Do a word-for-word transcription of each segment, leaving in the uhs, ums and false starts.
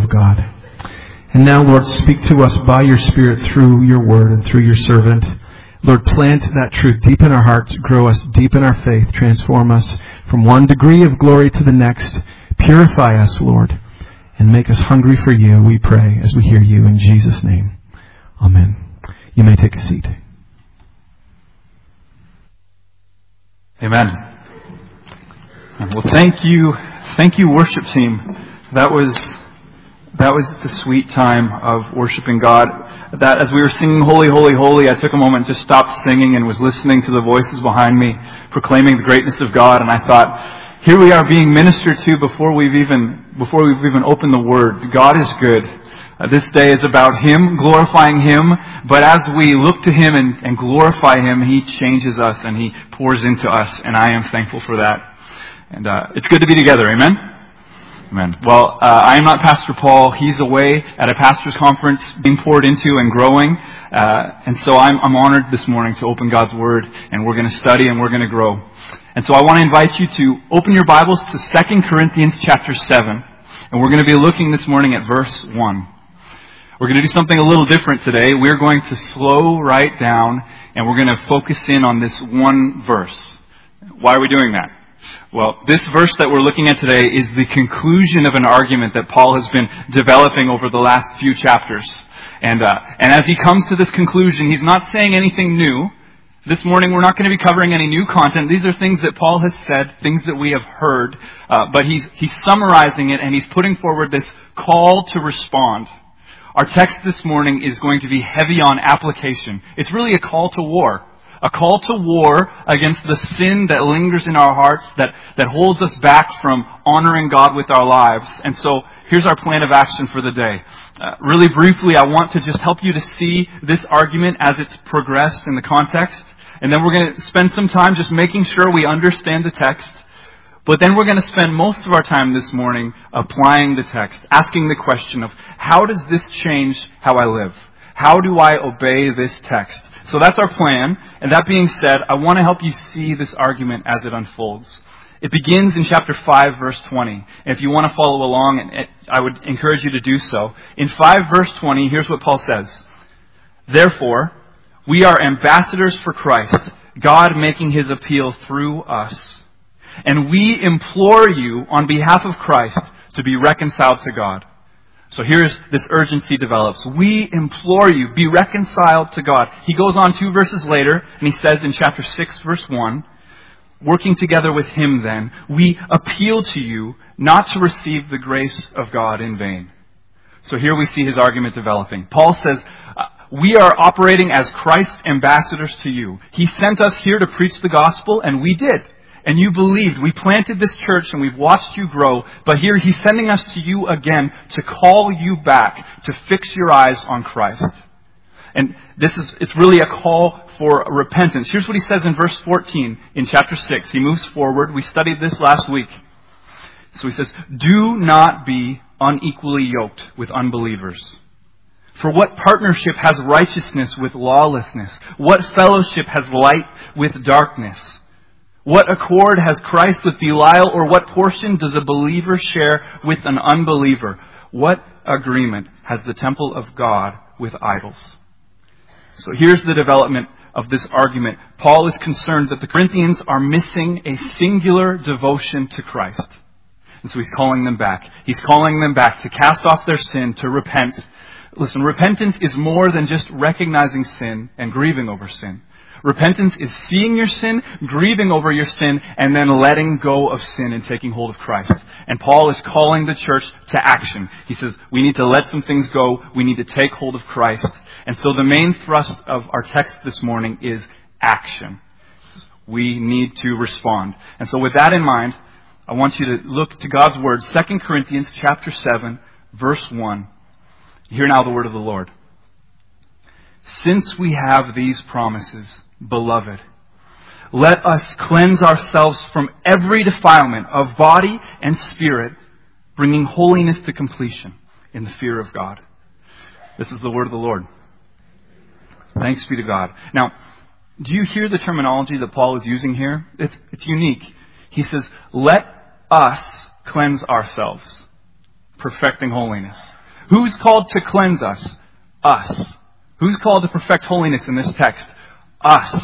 of God. And now, Lord, speak to us by your Spirit through your word and through your servant. Lord, plant that truth deep in our hearts, grow us deep in our faith, transform us from one degree of glory to the next. Purify us, Lord, and make us hungry for you, we pray, as we hear you in Jesus' name. Amen. You may take a seat. Amen. Well, thank you, thank you, worship team. That was that was just a sweet time of worshiping God. That as we were singing "Holy, Holy, Holy," I took a moment to stop singing and was listening to the voices behind me, proclaiming the greatness of God. And I thought, here we are being ministered to before we've even before we've even opened the Word. God is good. Uh, this day is about Him, glorifying Him. But as we look to Him and, and glorify Him, He changes us and He pours into us. And I am thankful for that. And uh, it's good to be together. Amen? Amen. Well, uh, I am not Pastor Paul. He's away at a pastor's conference being poured into and growing. Uh, and so I'm, I'm honored this morning to open God's Word. And we're going to study and we're going to grow. And so I want to invite you to open your Bibles to Second Corinthians chapter seven. And we're going to be looking this morning at verse one. We're going to do something a little different today. We're going to slow right down and we're going to focus in on this one verse. Why are we doing that? Well, this verse that we're looking at today is the conclusion of an argument that Paul has been developing over the last few chapters. And, uh, and as he comes to this conclusion, he's not saying anything new. This morning we're not going to be covering any new content. These are things that Paul has said, things that we have heard. Uh, but he's, he's summarizing it and he's putting forward this call to respond. Our text this morning is going to be heavy on application. It's really a call to war. A call to war against the sin that lingers in our hearts, that, that holds us back from honoring God with our lives. And so here's our plan of action for the day. Uh, really briefly, I want to just help you to see this argument as it's progressed in the context. And then we're going to spend some time just making sure we understand the text. But then we're going to spend most of our time this morning applying the text, asking the question of how does this change how I live? How do I obey this text? So that's our plan. And that being said, I want to help you see this argument as it unfolds. It begins in chapter five, verse twenty. And if you want to follow along, I would encourage you to do so. In five, verse twenty, here's what Paul says. Therefore, we are ambassadors for Christ, God making His appeal through us. And we implore you on behalf of Christ to be reconciled to God. So here's this urgency develops. We implore you, be reconciled to God. He goes on two verses later, and he says in chapter six, verse one, working together with Him then, we appeal to you not to receive the grace of God in vain. So here we see his argument developing. Paul says, we are operating as Christ's ambassadors to you. He sent us here to preach the gospel, and we did. And you believed. We planted this church and we've watched you grow. But here He's sending us to you again to call you back, to fix your eyes on Christ. And this is, it's really a call for repentance. Here's what he says in verse fourteen in chapter six. He moves forward. We studied this last week. So he says, do not be unequally yoked with unbelievers. For what partnership has righteousness with lawlessness? What fellowship has light with darkness? What accord has Christ with Belial, or what portion does a believer share with an unbeliever? What agreement has the temple of God with idols? So here's the development of this argument. Paul is concerned that the Corinthians are missing a singular devotion to Christ. And so he's calling them back. He's calling them back to cast off their sin, to repent. Listen, repentance is more than just recognizing sin and grieving over sin. Repentance is seeing your sin, grieving over your sin, and then letting go of sin and taking hold of Christ. And Paul is calling the church to action. He says, we need to let some things go. We need to take hold of Christ. And so the main thrust of our text this morning is action. We need to respond. And so with that in mind, I want you to look to God's Word, Second Corinthians chapter seven, verse one. Hear now the word of the Lord. Since we have these promises, beloved, let us cleanse ourselves from every defilement of body and spirit, bringing holiness to completion in the fear of God. This is the word of the Lord. Thanks be to God. Now, do you hear the terminology that Paul is using here? It's, it's unique. He says, let us cleanse ourselves. perfecting holiness? Who's called to cleanse us? Us. Who's called to perfect holiness in this text? Us.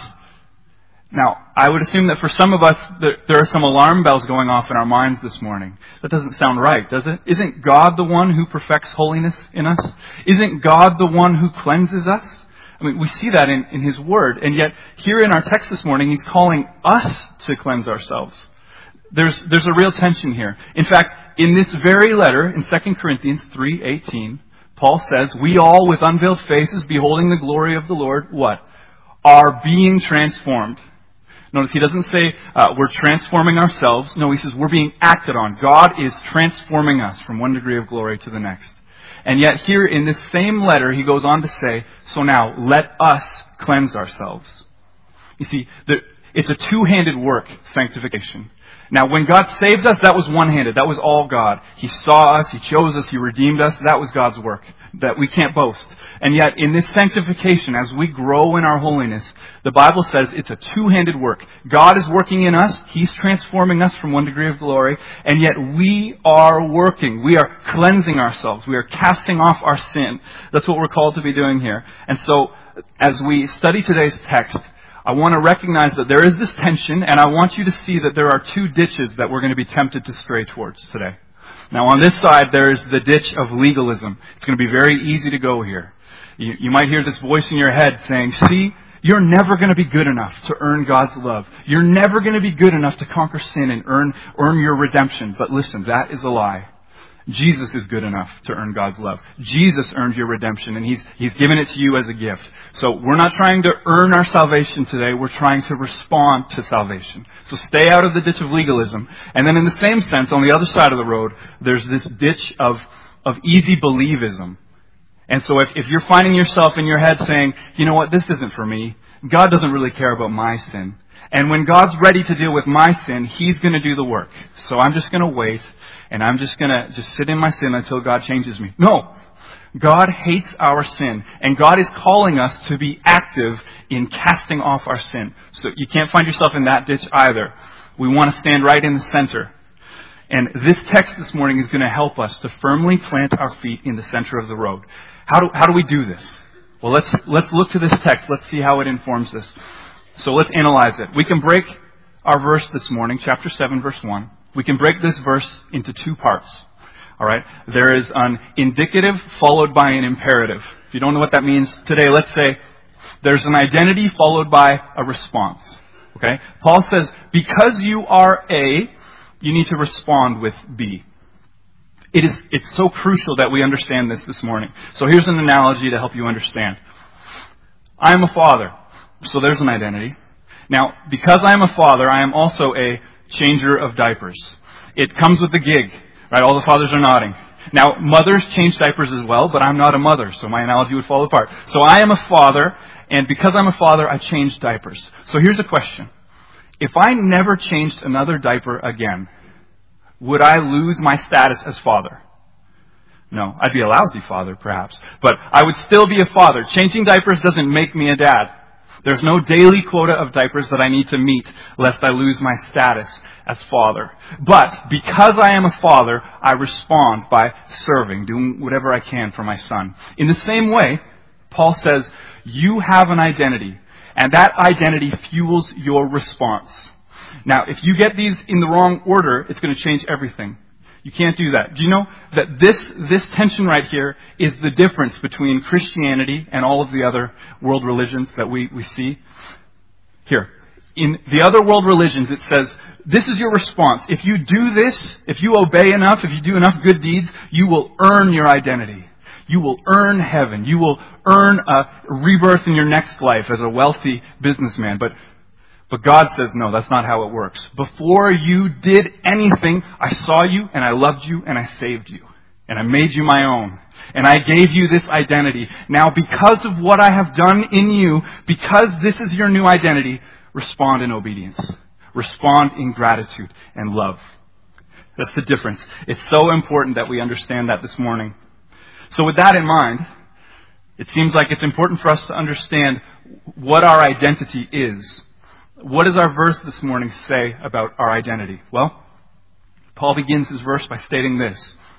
Now, I would assume that for some of us, there are some alarm bells going off in our minds this morning. That doesn't sound right, does it? Isn't God the one who perfects holiness in us? Isn't God the one who cleanses us? I mean, we see that in, in His Word, and yet here in our text this morning, He's calling us to cleanse ourselves. There's, there's a real tension here. In fact, in this very letter, in Second Corinthians three eighteen, Paul says, we all with unveiled faces, beholding the glory of the Lord, what? Are being transformed. Notice he doesn't say uh, we're transforming ourselves. No, he says we're being acted on. God is transforming us from one degree of glory to the next. And yet here in this same letter, he goes on to say, so now let us cleanse ourselves. You see, the, it's a two-handed work, sanctification. Now, when God saved us, that was one-handed. That was all God. He saw us. He chose us. He redeemed us. That was God's work. That we can't boast. And yet, in this sanctification, as we grow in our holiness, the Bible says it's a two-handed work. God is working in us. He's transforming us from one degree of glory. And yet, we are working. We are cleansing ourselves. We are casting off our sin. That's what we're called to be doing here. And so, as we study today's text, I want to recognize that there is this tension, and I want you to see that there are two ditches that we're going to be tempted to stray towards today. Now, on this side, there is the ditch of legalism. It's going to be very easy to go here. You, you might hear this voice in your head saying, see, you're never going to be good enough to earn God's love. You're never going to be good enough to conquer sin and earn, earn your redemption. But listen, that is a lie. Jesus is good enough to earn God's love. Jesus earned your redemption, and He's He's given it to you as a gift. So we're not trying to earn our salvation today. We're trying to respond to salvation. So stay out of the ditch of legalism. And then in the same sense, on the other side of the road, there's this ditch of, of easy believism. And so if, if you're finding yourself in your head saying, you know what, this isn't for me. God doesn't really care about my sin. And when God's ready to deal with my sin, He's going to do the work. So I'm just going to wait. And I'm just going to just sit in my sin until God changes me. No. God hates our sin. And God is calling us to be active in casting off our sin. So you can't find yourself in that ditch either. We want to stand right in the center. And this text this morning is going to help us to firmly plant our feet in the center of the road. How do, how do we do this? Well, let's, let's look to this text. Let's see how it informs this. So let's analyze it. We can break our verse this morning, chapter seven, verse one. We can break this verse into two parts. All right? There is an indicative followed by an imperative. If you don't know what that means today, let's say there's an identity followed by a response. Okay? Paul says, because you are A, you need to respond with B. It is, it's so crucial that we understand this this morning. So here's an analogy to help you understand. I am a father. So there's an identity. Now, because I am a father, I am also a changer of diapers. It comes with the gig, right? All the fathers are nodding. Now, mothers change diapers as well, but I'm not a mother, so my analogy would fall apart. So I am a father, and because I'm a father, I change diapers. So here's a question. If I never changed another diaper again, would I lose my status as father? No, I'd be a lousy father, perhaps. But I would still be a father. Changing diapers doesn't make me a dad. There's no daily quota of diapers that I need to meet lest I lose my status as father. But because I am a father, I respond by serving, doing whatever I can for my son. In the same way, Paul says, you have an identity, and that identity fuels your response. Now, if you get these in the wrong order, it's going to change everything. You can't do that. Do you know that this this tension right here is the difference between Christianity and all of the other world religions that we, we see? Here. In the other world religions, it says, this is your response. If you do this, if you obey enough, if you do enough good deeds, you will earn your identity. You will earn heaven. You will earn a rebirth in your next life as a wealthy businessman. But But God says, no, that's not how it works. Before you did anything, I saw you and I loved you and I saved you. And I made you my own. And I gave you this identity. Now, because of what I have done in you, because this is your new identity, respond in obedience. Respond in gratitude and love. That's the difference. It's so important that we understand that this morning. So with that in mind, it seems like it's important for us to understand what our identity is. What does our verse this morning say about our identity? Well, Paul begins his verse by stating this.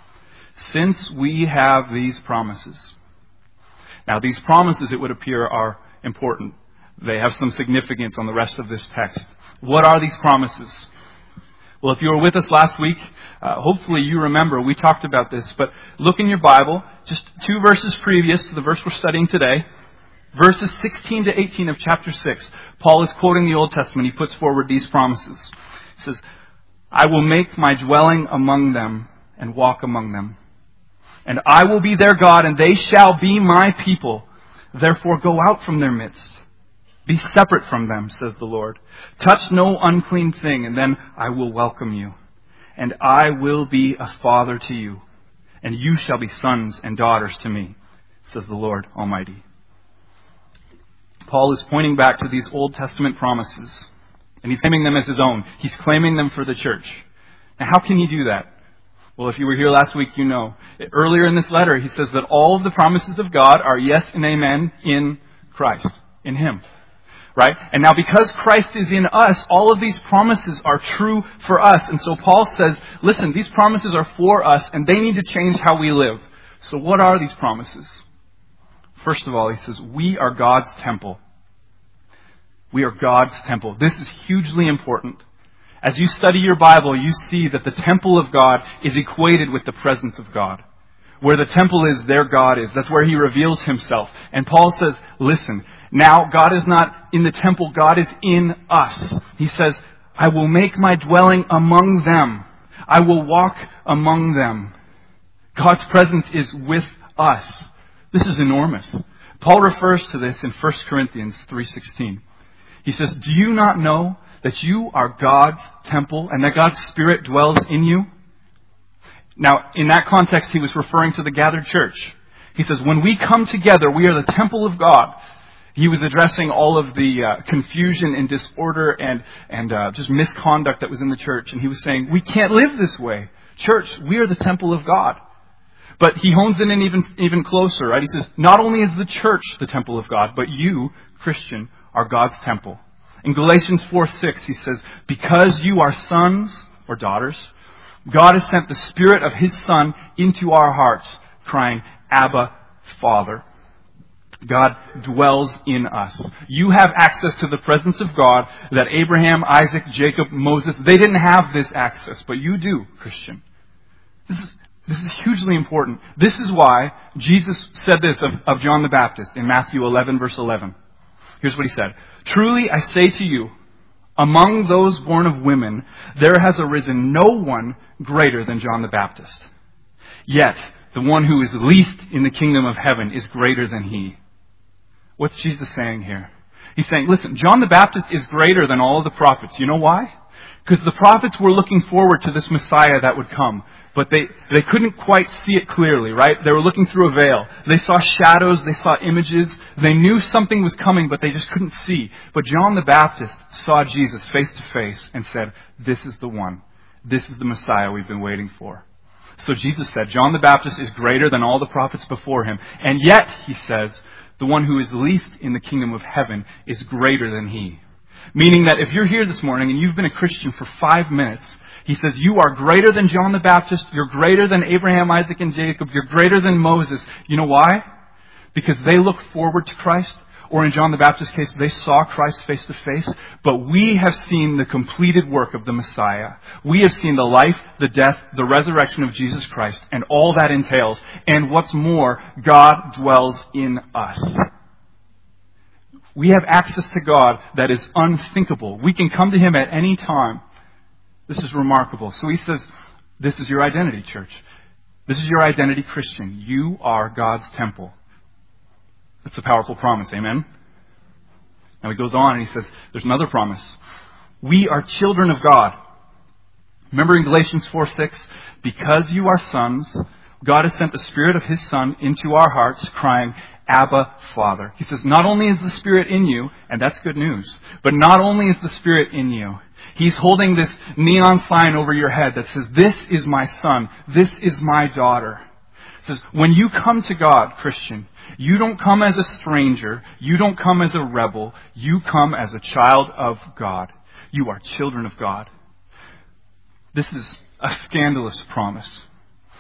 since we have these promises. Now, these promises, it would appear, are important. They have some significance on the rest of this text. What are these promises? Well, if you were with us last week, uh, hopefully you remember we talked about this, but look in your Bible, just two verses previous to the verse we're studying today, verses sixteen to eighteen of chapter six. Paul is quoting the Old Testament. He puts forward these promises. He says, I will make my dwelling among them and walk among them. And I will be their God, and they shall be my people. Therefore go out from their midst. Be separate from them, says the Lord. Touch no unclean thing, and then I will welcome you. And I will be a father to you, and you shall be sons and daughters to me, says the Lord Almighty. Paul is pointing back to these Old Testament promises, and he's claiming them as his own. He's claiming them for the church. Now, how can he do that? Well, if you were here last week, you know. Earlier in this letter, he says that all of the promises of God are yes and amen in Christ, in Him. Right? And now because Christ is in us, all of these promises are true for us. And so Paul says, listen, these promises are for us, and they need to change how we live. So what are these promises? First of all, he says, we are God's temple. We are God's temple. This is hugely important. As you study your Bible, you see that the temple of God is equated with the presence of God. Where the temple is, there God is. That's where He reveals Himself. And Paul says, listen, now God is not in the temple, God is in us. He says, I will make my dwelling among them. I will walk among them. God's presence is with us. This is enormous. Paul refers to this in First Corinthians three sixteen. He says, do you not know that you are God's temple and that God's Spirit dwells in you? Now, in that context, he was referring to the gathered church. He says, when we come together, we are the temple of God. He was addressing all of the uh, confusion and disorder and, and uh, just misconduct that was in the church. And he was saying, we can't live this way. Church, we are the temple of God. But he hones it in even, even closer, right? He says, not only is the church the temple of God, but you, Christian, are God's temple. In Galatians four six, he says, because you are sons or daughters, God has sent the Spirit of His Son into our hearts, crying, Abba, Father. God dwells in us. You have access to the presence of God that Abraham, Isaac, Jacob, Moses, they didn't have this access, but you do, Christian. This is, this is hugely important. This is why Jesus said this of, of John the Baptist in Matthew eleven, verse eleven. Here's what He said. Truly I say to you, among those born of women, there has arisen no one greater than John the Baptist. Yet, the one who is least in the kingdom of heaven is greater than he. What's Jesus saying here? He's saying, listen, John the Baptist is greater than all of the prophets. You know why? Because the prophets were looking forward to this Messiah that would come. But they, they couldn't quite see it clearly, right? They were looking through a veil. They saw shadows, they saw images. They knew something was coming, but they just couldn't see. But John the Baptist saw Jesus face to face and said, this is the one. This is the Messiah we've been waiting for. So Jesus said, John the Baptist is greater than all the prophets before him. And yet, he says, the one who is least in the kingdom of heaven is greater than he. Meaning that if you're here this morning and you've been a Christian for five minutes, he says, you are greater than John the Baptist. You're greater than Abraham, Isaac, and Jacob. You're greater than Moses. You know why? Because they look forward to Christ. Or in John the Baptist's case, they saw Christ face to face. But we have seen the completed work of the Messiah. We have seen the life, the death, the resurrection of Jesus Christ, and all that entails. And what's more, God dwells in us. We have access to God that is unthinkable. We can come to Him at any time. This is remarkable. So he says, this is your identity, church. This is your identity, Christian. You are God's temple. That's a powerful promise, amen? Now he goes on and he says, there's another promise. We are children of God. Remember in Galatians four six, because you are sons, God has sent the Spirit of His Son into our hearts, crying, Abba, Father. He says, not only is the Spirit in you, and that's good news, but not only is the Spirit in you, He's holding this neon sign over your head that says, this is my son, this is my daughter. It says, when you come to God, Christian, you don't come as a stranger, you don't come as a rebel, you come as a child of God. You are children of God. This is a scandalous promise.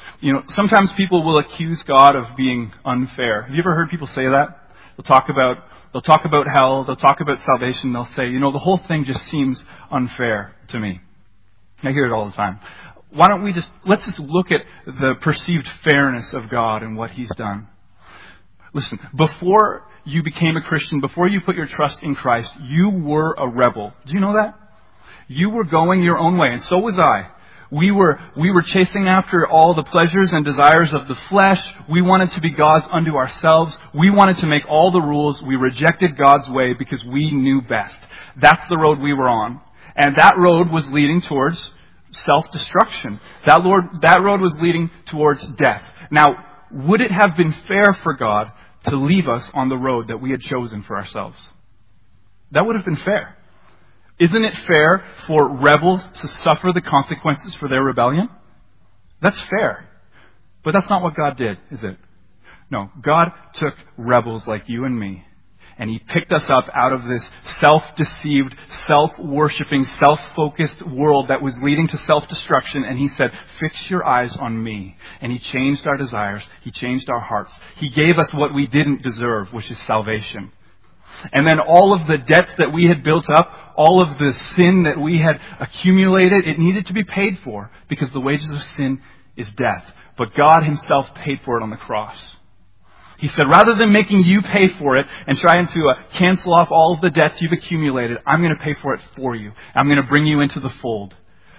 You know, sometimes people will accuse God of being unfair. Have you ever heard people say that? They'll talk about, they'll talk about hell, they'll talk about salvation, they'll say, you know, the whole thing just seems unfair to me. I hear it all the time. Why don't we just, let's just look at the perceived fairness of God and what He's done. Listen, before you became a Christian, before you put your trust in Christ, you were a rebel. Do you know that? You were going your own way, and so was I. We were, we were chasing after all the pleasures and desires of the flesh. We wanted to be gods unto ourselves. We wanted to make all the rules. We rejected God's way because we knew best. That's the road we were on. And that road was leading towards self-destruction. That Lord, that road was leading towards death. Now, would it have been fair for God to leave us on the road that we had chosen for ourselves? That would have been fair. Isn't it fair for rebels to suffer the consequences for their rebellion? That's fair. But that's not what God did, is it? No, God took rebels like you and me, and He picked us up out of this self-deceived, self-worshipping, self-focused world that was leading to self-destruction. And He said, fix your eyes on me. And He changed our desires. He changed our hearts. He gave us what we didn't deserve, which is salvation. And then all of the debts that we had built up, all of the sin that we had accumulated, it needed to be paid for because the wages of sin is death. But God Himself paid for it on the cross. He said, rather than making you pay for it and trying to uh, cancel off all of the debts you've accumulated, I'm going to pay for it for you. I'm going to bring you into the fold.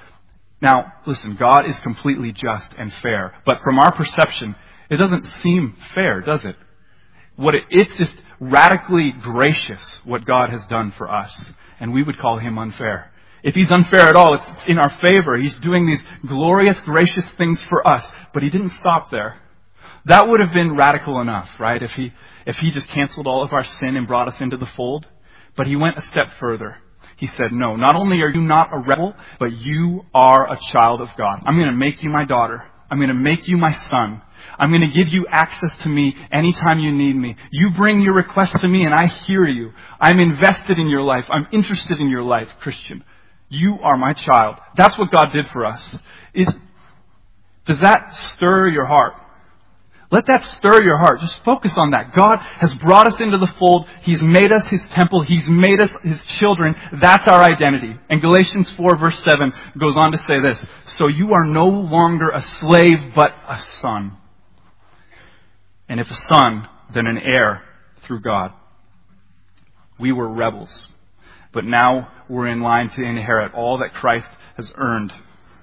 Now, listen, God is completely just and fair. But from our perception, it doesn't seem fair, does it? What it, it's just radically gracious what God has done for us. And we would call Him unfair. If He's unfair at all, it's in our favor. He's doing these glorious, gracious things for us. But He didn't stop there. That would have been radical enough, right? If he, if he just canceled all of our sin and brought us into the fold. But He went a step further. He said, no, not only are you not a rebel, but you are a child of God. I'm going to make you my daughter. I'm going to make you my son. I'm going to give you access to me anytime you need me. You bring your requests to me and I hear you. I'm invested in your life. I'm interested in your life, Christian. You are my child. That's what God did for us. Is, does that stir your heart? Let that stir your heart. Just focus on that. God has brought us into the fold. He's made us His temple. He's made us His children. That's our identity. And Galatians four verse seven goes on to say this. So you are no longer a slave, but a son. And if a son, then an heir through God. We were rebels. But now we're in line to inherit all that Christ has earned.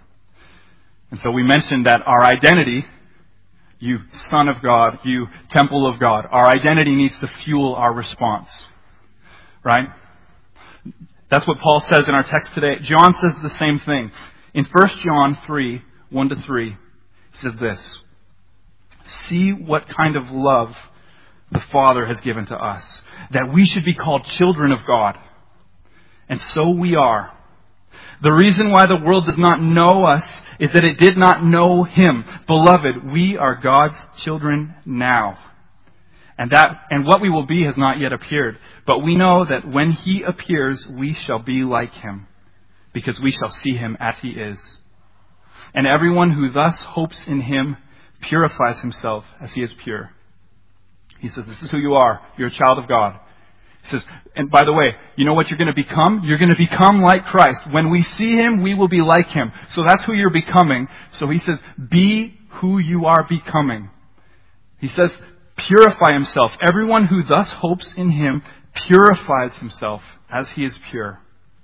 And so we mentioned that our identity, you son of God, you temple of God, our identity needs to fuel our response. Right? That's what Paul says in our text today. John says the same thing. In First John three, one to three, he says this. See what kind of love the Father has given to us, that we should be called children of God. And so we are. The reason why the world does not know us is that it did not know Him. Beloved, we are God's children now. And that, and what we will be has not yet appeared. But we know that when He appears, we shall be like Him, because we shall see Him as He is. And everyone who thus hopes in Him purifies himself as He is pure. He says, this is who you are. You're a child of God. He says, and by the way, you know what you're going to become? You're going to become like Christ. When we see Him, we will be like Him. So that's who you're becoming. So He says, be who you are becoming. He says, purify himself. Everyone who thus hopes in Him purifies himself as He is pure.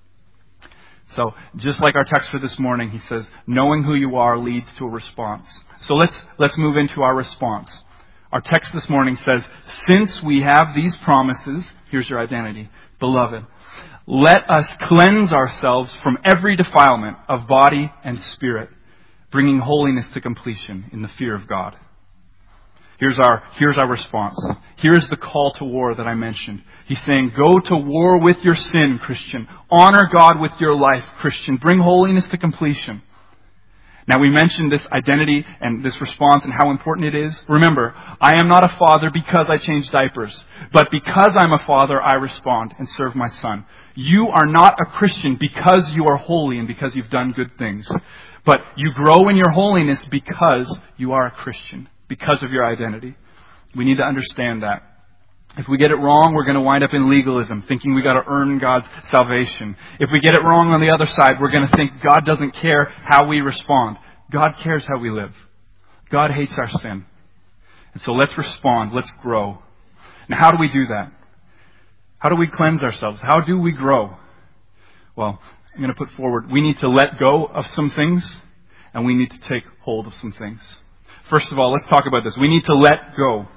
So, just like our text for this morning, he says, knowing who you are leads to a response. So let's, let's move into our response. Our text this morning says, since we have these promises, here's your identity, beloved, let us cleanse ourselves from every defilement of body and spirit, bringing holiness to completion in the fear of God. Here's our, here's our response. Here's the call to war that I mentioned. He's saying, go to war with your sin, Christian. Honor God with your life, Christian. Bring holiness to completion. Now, we mentioned this identity and this response and how important it is. Remember, I am not a father because I change diapers. But because I'm a father, I respond and serve my son. You are not a Christian because you are holy and because you've done good things. But you grow in your holiness because you are a Christian, because of your identity. We need to understand that. If we get it wrong, we're going to wind up in legalism, thinking we got to earn God's salvation. If we get it wrong on the other side, we're going to think God doesn't care how we respond. God cares how we live. God hates our sin. And so let's respond. Let's grow. Now, how do we do that? How do we cleanse ourselves? How do we grow? Well, I'm going to put forward, we need to let go of some things, and we need to take hold of some things. First of all, let's talk about this. We need to let go.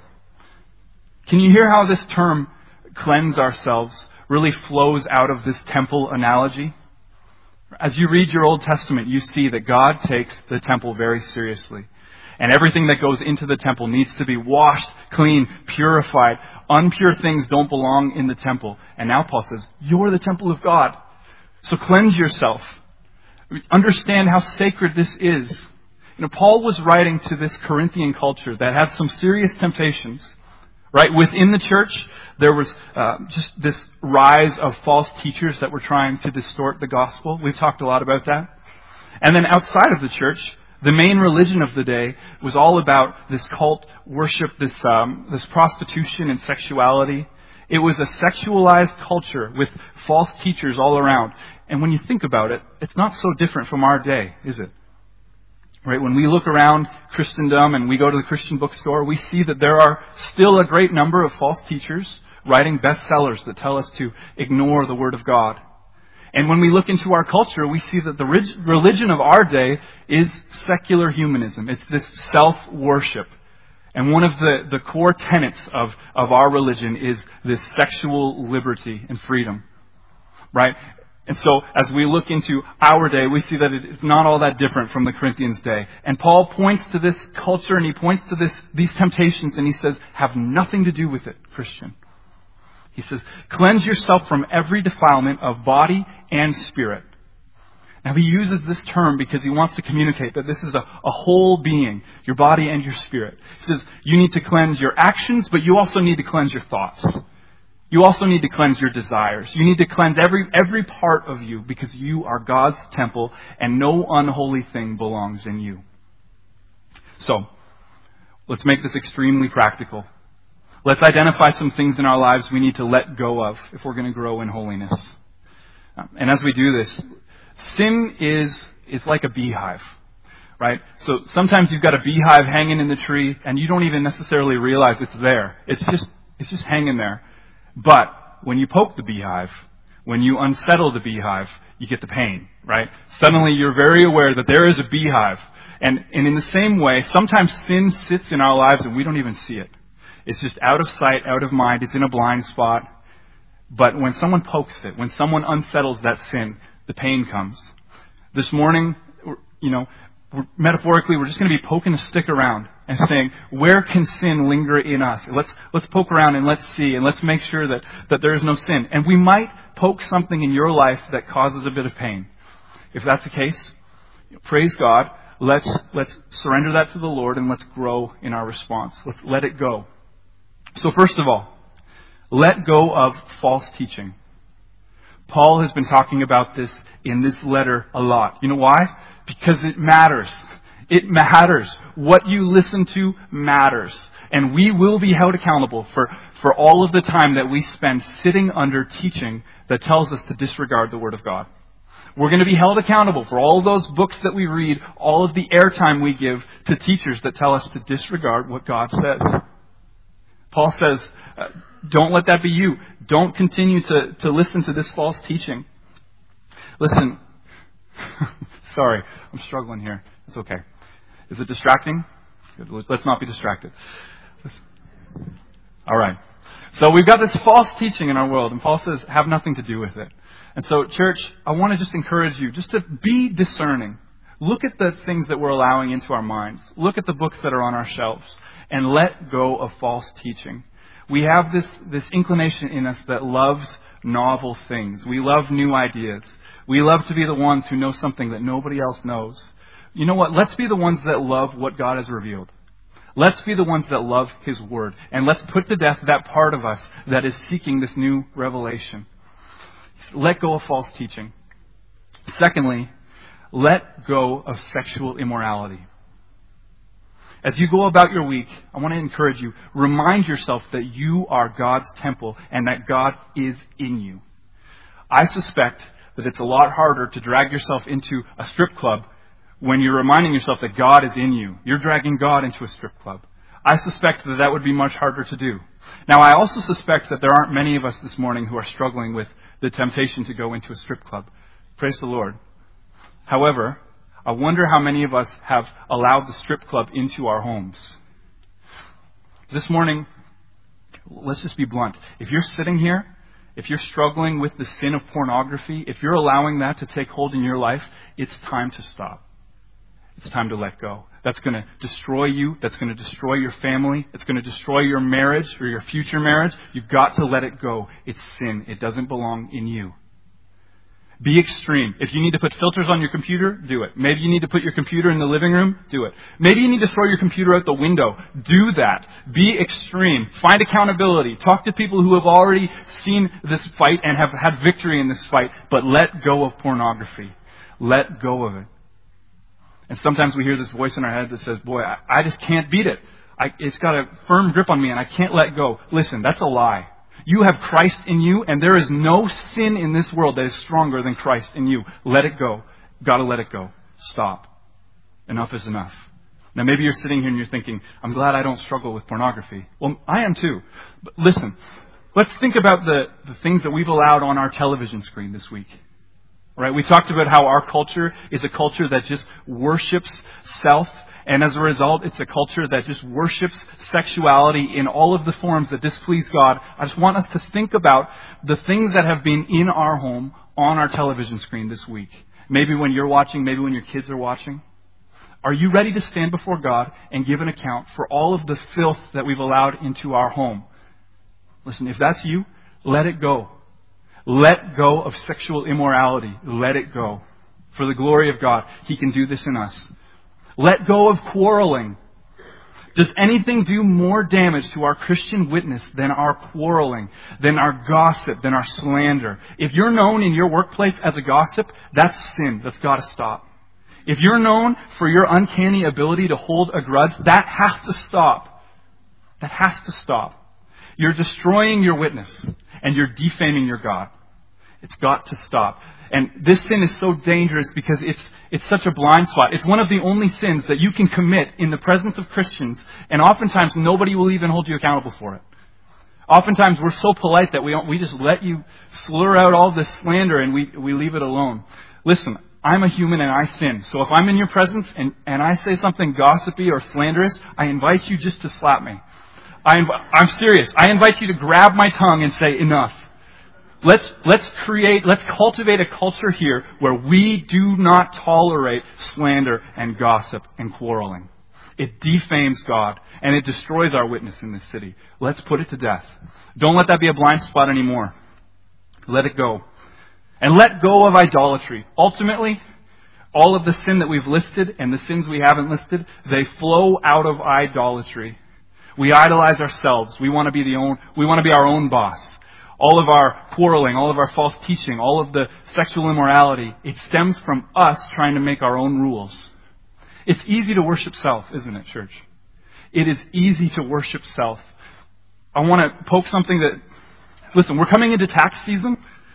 Can you hear how this term, cleanse ourselves, really flows out of this temple analogy? As you read your Old Testament, you see that God takes the temple very seriously. And everything that goes into the temple needs to be washed, clean, purified. Unpure things don't belong in the temple. And now Paul says, you're the temple of God. So cleanse yourself. Understand how sacred this is. You know, Paul was writing to this Corinthian culture that had some serious temptations. Right? Within the church, there was uh, just this rise of false teachers that were trying to distort the gospel. We've talked a lot about that. And then outside of the church, the main religion of the day was all about this cult worship, this um, this prostitution and sexuality. It was a sexualized culture with false teachers all around. And when you think about it, it's not so different from our day, is it? Right? When we look around Christendom and we go to the Christian bookstore, we see that there are still a great number of false teachers writing bestsellers that tell us to ignore the Word of God. And when we look into our culture, we see that the religion of our day is secular humanism. It's this self-worship. And one of the, the core tenets of, of our religion is this sexual liberty and freedom. Right? And so, as we look into our day, we see that it's not all that different from the Corinthians' day. And Paul points to this culture and he points to this, these temptations and he says, have nothing to do with it, Christian. He says, cleanse yourself from every defilement of body and spirit. Now, he uses this term because he wants to communicate that this is a, a whole being, your body and your spirit. He says, you need to cleanse your actions, but you also need to cleanse your thoughts. You also need to cleanse your desires. You need to cleanse every every part of you because you are God's temple and no unholy thing belongs in you. So, let's make this extremely practical. Let's identify some things in our lives we need to let go of if we're going to grow in holiness. And as we do this, sin is, is like a beehive, right? So sometimes you've got a beehive hanging in the tree and you don't even necessarily realize it's there. It's just it's just hanging there. But when you poke the beehive, when you unsettle the beehive, you get the pain, right? Suddenly you're very aware that there is a beehive. And, and in the same way, sometimes sin sits in our lives and we don't even see it. It's just out of sight, out of mind. It's in a blind spot. But when someone pokes it, when someone unsettles that sin, the pain comes. This morning, you know, we're, metaphorically, we're just going to be poking a stick around and saying, where can sin linger in us? Let's let's poke around and let's see and let's make sure that, that there is no sin. And we might poke something in your life that causes a bit of pain. If that's the case, praise God. Let's let's surrender that to the Lord and let's grow in our response. Let's let it go. So first of all, let go of false teaching. Paul has been talking about this in this letter a lot. You know why? Because it matters. It matters. What you listen to matters. And we will be held accountable for, for all of the time that we spend sitting under teaching that tells us to disregard the Word of God. We're going to be held accountable for all of those books that we read, all of the airtime we give to teachers that tell us to disregard what God says. Paul says, uh, don't let that be you. Don't continue to, to listen to this false teaching. Listen, sorry, I'm struggling here. It's okay. Is it distracting? Good. Let's not be distracted. All right. So we've got this false teaching in our world, and Paul says, have nothing to do with it. And so, church, I want to just encourage you just to be discerning. Look at the things that we're allowing into our minds. Look at the books that are on our shelves, and let go of false teaching. We have this, this inclination in us that loves novel things. We love new ideas. We love to be the ones who know something that nobody else knows. You know what? Let's be the ones that love what God has revealed. Let's be the ones that love His Word. And let's put to death that part of us that is seeking this new revelation. Let go of false teaching. Secondly, let go of sexual immorality. As you go about your week, I want to encourage you, remind yourself that you are God's temple and that God is in you. I suspect that it's a lot harder to drag yourself into a strip club when you're reminding yourself that God is in you. You're dragging God into a strip club. I suspect that that would be much harder to do. Now, I also suspect that there aren't many of us this morning who are struggling with the temptation to go into a strip club. Praise the Lord. However, I wonder how many of us have allowed the strip club into our homes. This morning, let's just be blunt. If you're sitting here, if you're struggling with the sin of pornography, if you're allowing that to take hold in your life, it's time to stop. It's time to let go. That's going to destroy you. That's going to destroy your family. It's going to destroy your marriage or your future marriage. You've got to let it go. It's sin. It doesn't belong in you. Be extreme. If you need to put filters on your computer, do it. Maybe you need to put your computer in the living room, do it. Maybe you need to throw your computer out the window, do that. Be extreme. Find accountability. Talk to people who have already seen this fight and have had victory in this fight, but let go of pornography. Let go of it. And sometimes we hear this voice in our head that says, boy, I, I just can't beat it. I, it's got a firm grip on me and I can't let go. Listen, that's a lie. You have Christ in you, and there is no sin in this world that is stronger than Christ in you. Let it go. Gotta let it go. Stop. Enough is enough. Now maybe you're sitting here and you're thinking, I'm glad I don't struggle with pornography. Well, I am too. But listen, let's think about the, the things that we've allowed on our television screen this week. Right? We talked about how our culture is a culture that just worships self. And as a result, it's a culture that just worships sexuality in all of the forms that displease God. I just want us to think about the things that have been in our home on our television screen this week. Maybe when you're watching, maybe when your kids are watching. Are you ready to stand before God and give an account for all of the filth that we've allowed into our home? Listen, if that's you, let it go. Let go of sexual immorality. Let it go. For the glory of God, He can do this in us. Let go of quarreling. Does anything do more damage to our Christian witness than our quarreling, than our gossip, than our slander? If you're known in your workplace as a gossip, that's sin. That's got to stop. If you're known for your uncanny ability to hold a grudge, that has to stop. That has to stop. You're destroying your witness and you're defaming your God. It's got to stop. And this sin is so dangerous because it's it's such a blind spot. It's one of the only sins that you can commit in the presence of Christians, and oftentimes nobody will even hold you accountable for it. Oftentimes we're so polite that we don't, we just let you slur out all this slander and we, we leave it alone. Listen, I'm a human and I sin. So if I'm in your presence and, and I say something gossipy or slanderous, I invite you just to slap me. I inv- I'm serious. I invite you to grab my tongue and say, enough. Let's, let's create, let's cultivate a culture here where we do not tolerate slander and gossip and quarreling. It defames God and it destroys our witness in this city. Let's put it to death. Don't let that be a blind spot anymore. Let it go. And let go of idolatry. Ultimately, all of the sin that we've listed and the sins we haven't listed, they flow out of idolatry. We idolize ourselves. We want to be the own, we want to be our own boss. All of our quarreling, all of our false teaching, all of the sexual immorality, it stems from us trying to make our own rules. It's easy to worship self, isn't it, church? It is easy to worship self. I want to poke something that, listen, we're coming into tax season.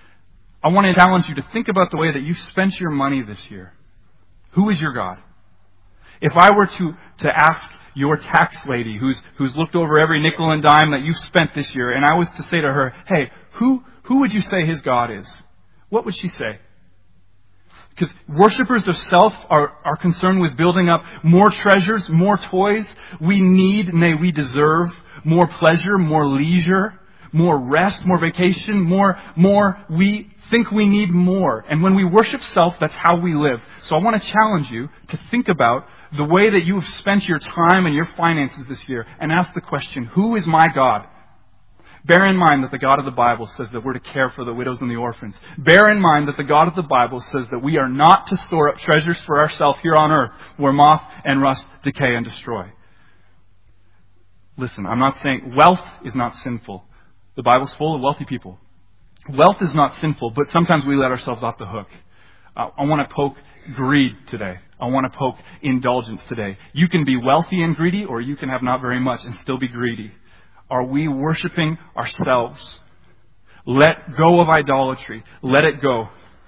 I want to challenge you to think about the way that you've spent your money this year. Who is your God? If I were to, to ask your tax lady who's who's looked over every nickel and dime that you've spent this year, and I was to say to her, hey, who who would you say his God is? What would she say? Because worshippers of self are, are concerned with building up more treasures, more toys. We need, nay, we deserve more pleasure, more leisure, more rest, more vacation, more, more. We think we need more. And when we worship self, that's how we live. So I want to challenge you to think about the way that you have spent your time and your finances this year and ask the question, who is my God? Bear in mind that the God of the Bible says that we're to care for the widows and the orphans. Bear in mind that the God of the Bible says that we are not to store up treasures for ourselves here on earth where moth and rust decay and destroy. Listen, I'm not saying wealth is not sinful. The Bible's full of wealthy people. Wealth is not sinful, but sometimes we let ourselves off the hook. Uh, I want to poke greed today. I want to poke indulgence today. You can be wealthy and greedy, or you can have not very much and still be greedy. Are we worshiping ourselves? Let go of idolatry. Let it go.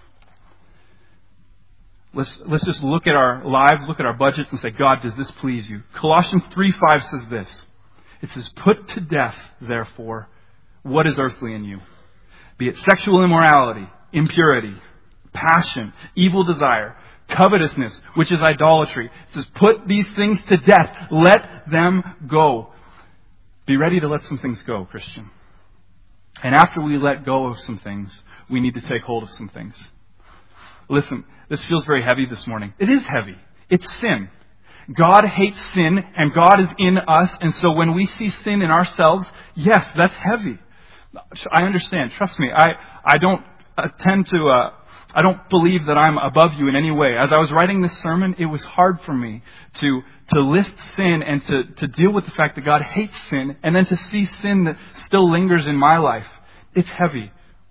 Let's, let's just look at our lives, look at our budgets and say, God, does this please you? Colossians three five says this. It says, put to death, therefore, what is earthly in you, be it sexual immorality, impurity, passion, evil desire, covetousness, which is idolatry. It says, put these things to death. Let them go. Be ready to let some things go, Christian. And after we let go of some things, we need to take hold of some things. Listen, this feels very heavy this morning. It is heavy. It's sin. God hates sin, and God is in us. And so when we see sin in ourselves, yes, that's heavy. I understand. Trust me. I, I don't tend to, uh, I don't believe that I'm above you in any way. As I was writing this sermon, it was hard for me to, to list sin and to, to deal with the fact that God hates sin, and then to see sin that still lingers in my life. It's heavy.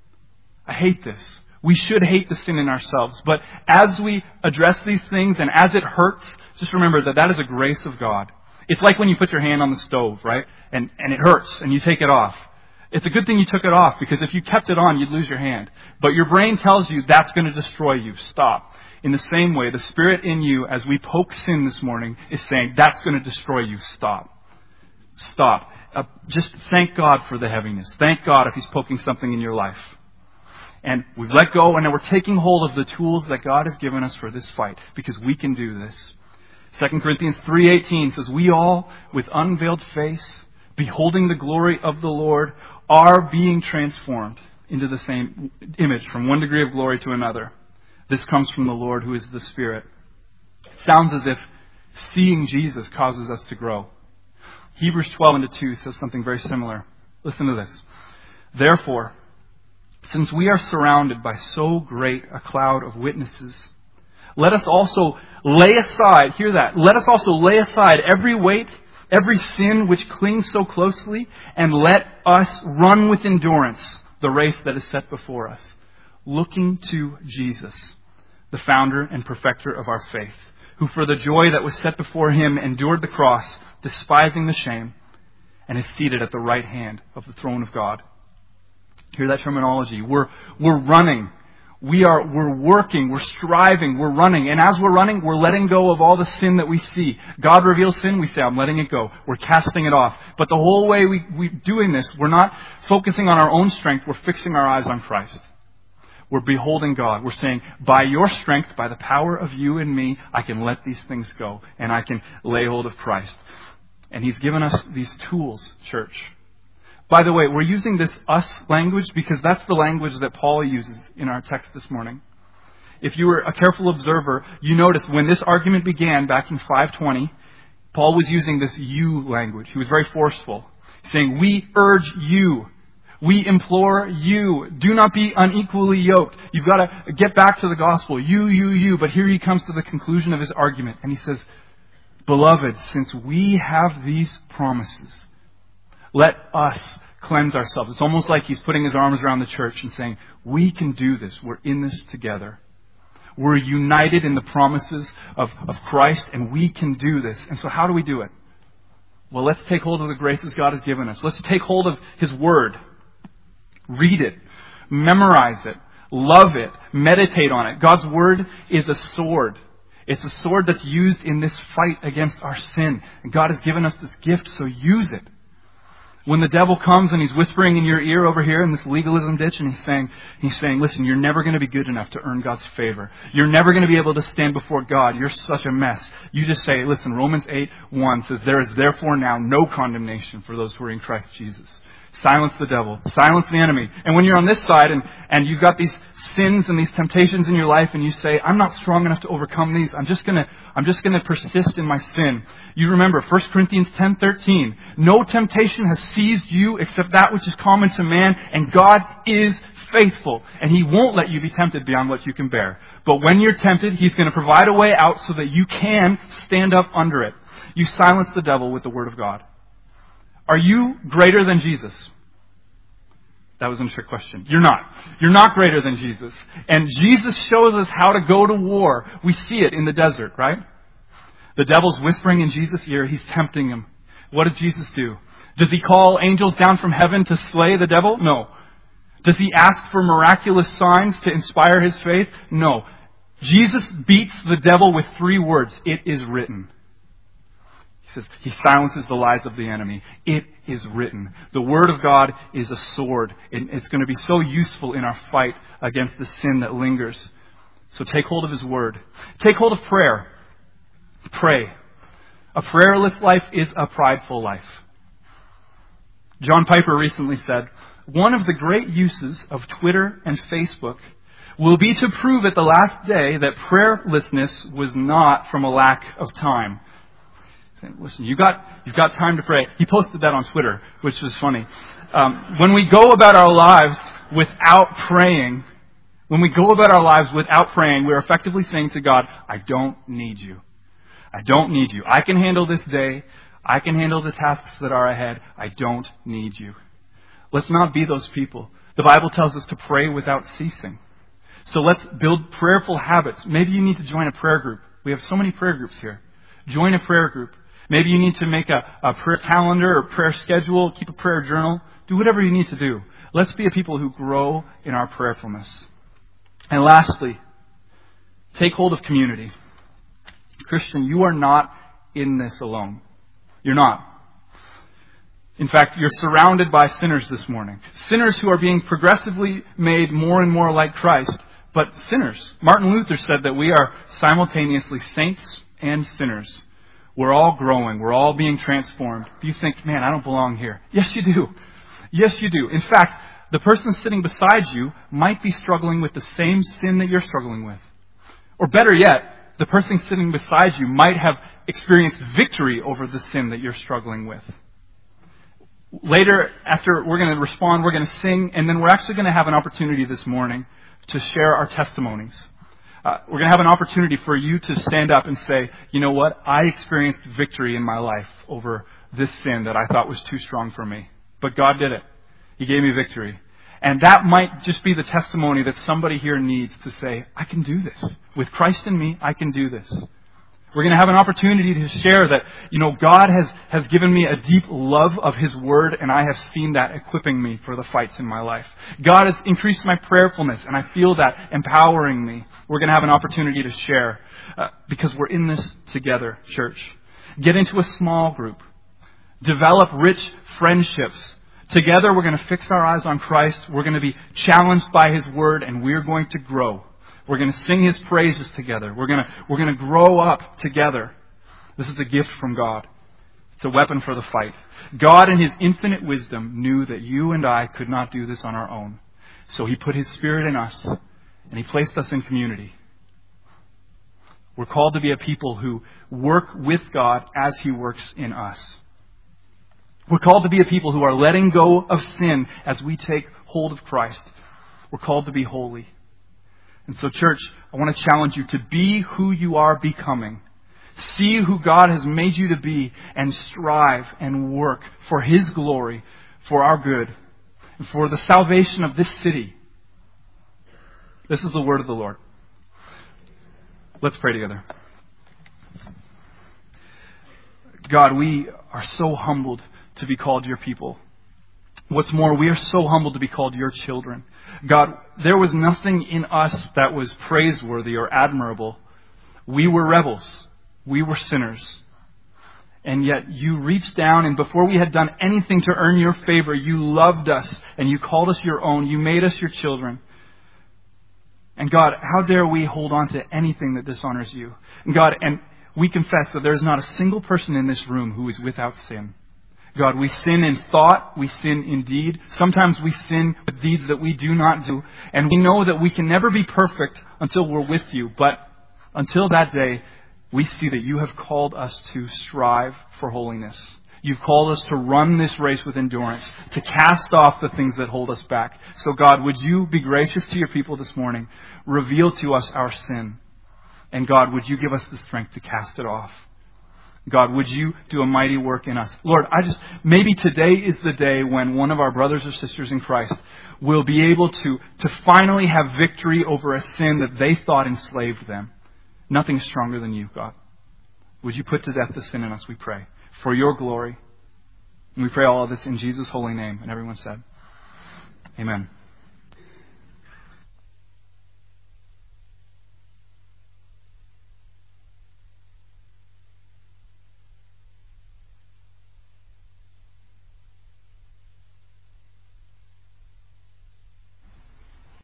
I hate this. We should hate the sin in ourselves. But as we address these things and as it hurts, just remember that that is a grace of God. It's like when you put your hand on the stove, right? And, and it hurts and you take it off. It's a good thing you took it off, because if you kept it on, you'd lose your hand. But your brain tells you that's going to destroy you. Stop. In the same way, the Spirit in you, as we poke sin this morning, is saying that's going to destroy you. Stop. Stop. Uh, just thank God for the heaviness. Thank God if He's poking something in your life. And we've let go, and now we're taking hold of the tools that God has given us for this fight, because we can do this. Second Corinthians three eighteen says, we all, with unveiled face, beholding the glory of the Lord, are being transformed into the same image, from one degree of glory to another. This comes from the Lord, who is the Spirit. It sounds as if seeing Jesus causes us to grow. Hebrews twelve and two says something very similar. Listen to this. Therefore, since we are surrounded by so great a cloud of witnesses, let us also lay aside, hear that, let us also lay aside every weight, every sin which clings so closely, and let us run with endurance the race that is set before us, looking to Jesus, the founder and perfecter of our faith, who for the joy that was set before Him endured the cross, despising the shame, and is seated at the right hand of the throne of God. Hear that terminology. We're, we're running. We are, we're working. We're striving. We're running. And as we're running, we're letting go of all the sin that we see. God reveals sin. We say, I'm letting it go. We're casting it off. But the whole way we, we're doing this, we're not focusing on our own strength. We're fixing our eyes on Christ. We're beholding God. We're saying, by your strength, by the power of you and me, I can let these things go. And I can lay hold of Christ. And He's given us these tools, church. By the way, we're using this us language because that's the language that Paul uses in our text this morning. If you were a careful observer, you notice when this argument began back in five twenty, Paul was using this you language. He was very forceful, saying, we urge you, we implore you, do not be unequally yoked. You've got to get back to the gospel. You, you, you. But here he comes to the conclusion of his argument, and he says, beloved, since we have these promises, let us cleanse ourselves. It's almost like he's putting his arms around the church and saying, we can do this. We're in this together. We're united in the promises of, of Christ, and we can do this. And so how do we do it? Well, let's take hold of the graces God has given us. Let's take hold of His Word. Read it. Memorize it. Love it. Meditate on it. God's Word is a sword. It's a sword that's used in this fight against our sin. And God has given us this gift, so use it. When the devil comes and he's whispering in your ear over here in this legalism ditch, and he's saying, he's saying, listen, you're never going to be good enough to earn God's favor. You're never going to be able to stand before God. You're such a mess. You just say, listen, Romans eight one says, there is therefore now no condemnation for those who are in Christ Jesus. Silence the devil. Silence the enemy. And when you're on this side and, and you've got these sins and these temptations in your life, and you say, I'm not strong enough to overcome these. I'm just gonna, I'm just gonna persist in my sin. You remember First Corinthians ten thirteen. No temptation has seized you except that which is common to man, and God is faithful, and He won't let you be tempted beyond what you can bear. But when you're tempted, He's going to provide a way out so that you can stand up under it. You silence the devil with the Word of God. Are you greater than Jesus? That wasn't a trick question. You're not. You're not greater than Jesus. And Jesus shows us how to go to war. We see it in the desert, right? The devil's whispering in Jesus' ear. He's tempting him. What does Jesus do? Does he call angels down from heaven to slay the devil? No. Does he ask for miraculous signs to inspire his faith? No. Jesus beats the devil with three words. It is written. He says, he silences the lies of the enemy. It is written. The Word of God is a sword. And it's going to be so useful in our fight against the sin that lingers. So take hold of His Word. Take hold of prayer. Pray. A prayerless life is a prideful life. John Piper recently said, one of the great uses of Twitter and Facebook will be to prove at the last day that prayerlessness was not from a lack of time. Saying, listen, you got, you've got time to pray. He posted that on Twitter, which was funny. Um, when we go about our lives without praying, when we go about our lives without praying, we're effectively saying to God, I don't need you. I don't need you. I can handle this day. I can handle the tasks that are ahead. I don't need you. Let's not be those people. The Bible tells us to pray without ceasing. So let's build prayerful habits. Maybe you need to join a prayer group. We have so many prayer groups here. Join a prayer group. Maybe you need to make a, a prayer calendar or prayer schedule, keep a prayer journal. Do whatever you need to do. Let's be a people who grow in our prayerfulness. And lastly, take hold of community. Christian, you are not in this alone. You're not. In fact, you're surrounded by sinners this morning. Sinners who are being progressively made more and more like Christ, but sinners. Martin Luther said that we are simultaneously saints and sinners. We're all growing. We're all being transformed. If you think, man, I don't belong here. Yes, you do. Yes, you do. In fact, the person sitting beside you might be struggling with the same sin that you're struggling with. Or better yet, the person sitting beside you might have experienced victory over the sin that you're struggling with. Later, after we're going to respond, we're going to sing, and then we're actually going to have an opportunity this morning to share our testimonies. Uh, we're going to have an opportunity for you to stand up and say, you know what, I experienced victory in my life over this sin that I thought was too strong for me. But God did it. He gave me victory. And that might just be the testimony that somebody here needs to say, I can do this. With Christ in me, I can do this. We're going to have an opportunity to share that, you know, God has, has given me a deep love of His Word, and I have seen that equipping me for the fights in my life. God has increased my prayerfulness, and I feel that empowering me. We're going to have an opportunity to share uh, because we're in this together, church. Get into a small group. Develop rich friendships. Together, we're going to fix our eyes on Christ. We're going to be challenged by His Word, and we're going to grow. We're going to sing His praises together. We're going to, we're going to grow up together. This is a gift from God. It's a weapon for the fight. God, in His infinite wisdom, knew that you and I could not do this on our own. So He put His Spirit in us, and He placed us in community. We're called to be a people who work with God as He works in us. We're called to be a people who are letting go of sin as we take hold of Christ. We're called to be holy. And so, church, I want to challenge you to be who you are becoming. See who God has made you to be and strive and work for His glory, for our good, and for the salvation of this city. This is the word of the Lord. Let's pray together. God, we are so humbled to be called your people. What's more, we are so humbled to be called your children. God, there was nothing in us that was praiseworthy or admirable. We were rebels. We were sinners. And yet you reached down, and before we had done anything to earn your favor, you loved us and you called us your own. You made us your children. And God, how dare we hold on to anything that dishonors you? And God, and we confess that there is not a single person in this room who is without sin. God, we sin in thought, we sin in deed. Sometimes we sin with deeds that we do not do. And we know that we can never be perfect until we're with you. But until that day, we see that you have called us to strive for holiness. You've called us to run this race with endurance, to cast off the things that hold us back. So God, would you be gracious to your people this morning? Reveal to us our sin. And God, would you give us the strength to cast it off? God, would you do a mighty work in us? Lord, I just, maybe today is the day when one of our brothers or sisters in Christ will be able to, to finally have victory over a sin that they thought enslaved them. Nothing stronger than you, God. Would you put to death the sin in us, we pray, for your glory. And we pray all of this in Jesus' holy name. And everyone said, amen.